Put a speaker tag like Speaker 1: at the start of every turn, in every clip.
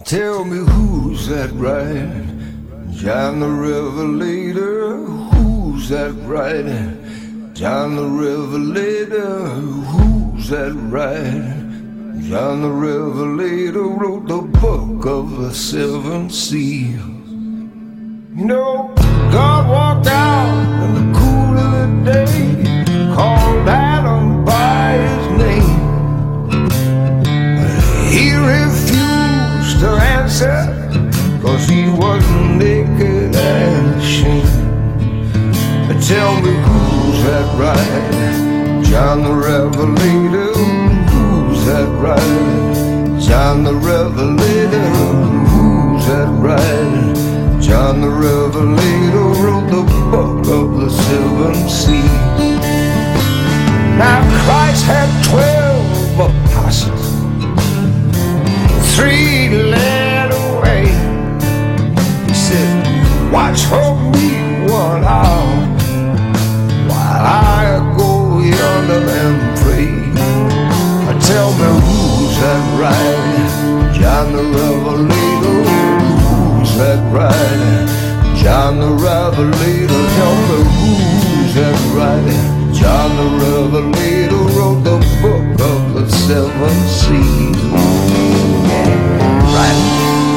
Speaker 1: Tell me who's that right? John the Revelator. Who's that right? John the Revelator. Who's that right? John the Revelator wrote the book of the seven seals. You know, God walked out in the cool of the day, called Adam by his name. He refused to answer, 'cause he was naked and ashamed. Tell me who's that right? John the Revelator. Who's that right? John the Revelator. Who's that right? John the Revelator wrote the book of the seven seals. Now Christ had 12 apostles, 3 led away. He said, watch for me 1 hour while I go yonder and pray. Tell me who's that right? John the Revelator. Who's that right? John the Revelator. Tell me who's that right? John the Revelator wrote the book of the seven seals. Right.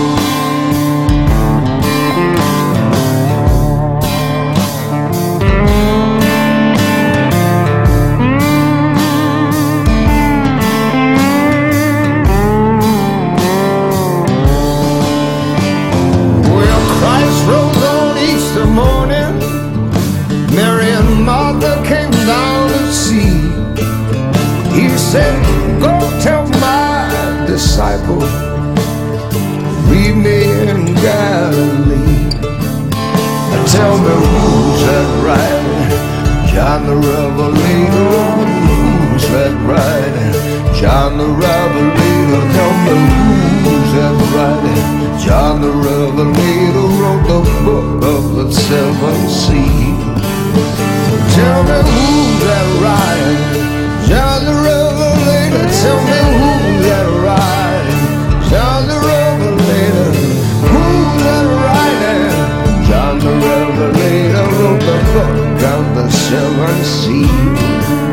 Speaker 1: Go tell my disciples, meet me in Galilee. Tell me who's that right? John the Revelator. Who's that right? John the Revelator. Tell me who's that right? John the Revelator wrote the book of the seven seals. Tell me who's that right? John the Revelator. Tell me who's that right? John the Revelator. Who's that right? John the Revelator wrote the book of the seven seals.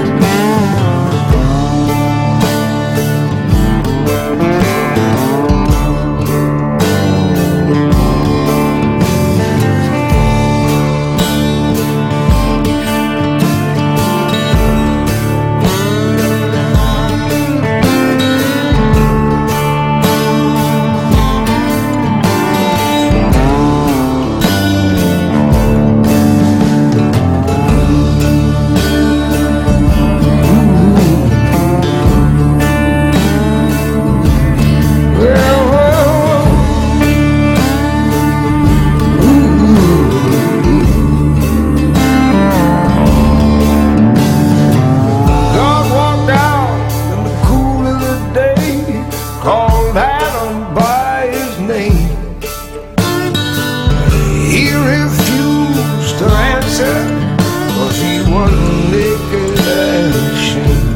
Speaker 1: Called Adam by his name. He refused to answer, 'cause he was naked and ashamed.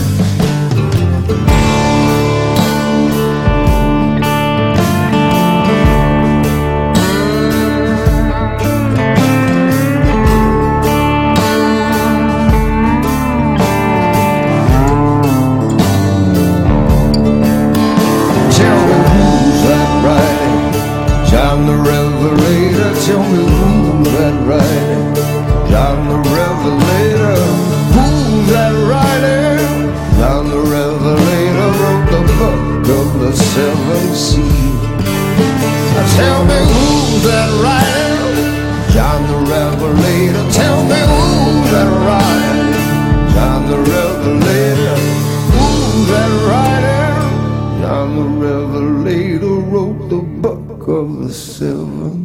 Speaker 1: John the Revelator. Tell me who's that right? John the Revelator. Who's that right? John the Revelator wrote the book of the seven seals. Tell me who's that right? John the Revelator. Tell me who's that right? John the Revelator. Who's that right? John the Revelator wrote the book of the seven